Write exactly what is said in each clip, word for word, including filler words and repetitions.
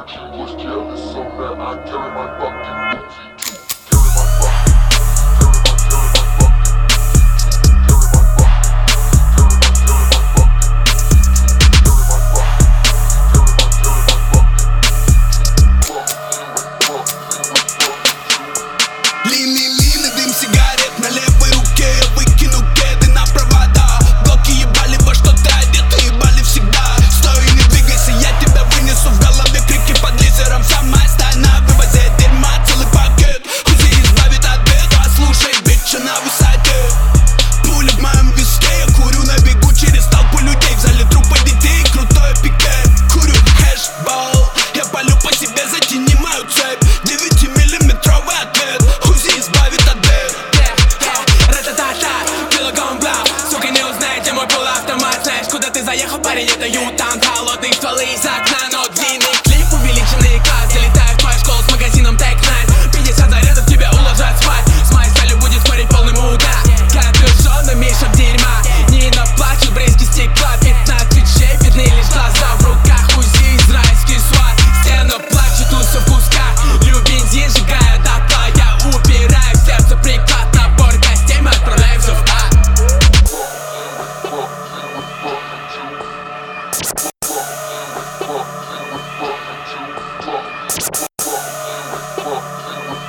bet you was jealous, so now I carry my fucking Uzi too. Carry my fucking, carry my, carry my fucking Uzi too. Carry my fucking, carry my, carry my fucking Uzi too. Carry my fucking, carry my, carry my fucking Uzi too. Fuck you and fuck you and fuck you too. Длинный линии, дым сигарет на левой руке. Я выкину кеды на провода. Блоки ебали, во что ты одет, ебали всегда. Стой и не двигайся, я тебя вынесу. В голове крики под лизером. Самая стая на вывозе дерьма, целый пакет. Узи избавит от бед, послушай, бича на высоте. Пуля в моем виске, я курю на бегу через толпу людей. В зале трупы детей, крутое пике. Курю хэшбол, я палю по себе, затяни мою цепь. Девятимиллиметровый ответ, Узи избавит от бед. Ра-та-та-та, килограмм бла. Сука, не узнаете мой полуавтомат. Знаешь, куда ты заехал, парень, это ютан. Холодные стволы из окна, но длинный клип, увеличенный экран. Залетаю в твою школу с магазином Tech Nine. пятьдесят зарядов тебя уложат спать. С моей сталью будет спорить полный муда. Капюшон, мешок дерьма. Не наплачу, брызги стекла. Пятнадцать шей, видны лишь глаза. В руках Узи, израильский сват. Стена плачет, усы в кусках. Лью бензин, сжигаю дотла. Я упираю в сердце приклад. Набор костей, мы отправляемся в ад.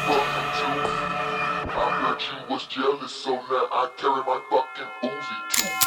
I bet you was jealous, so now I carry my fucking Uzi too.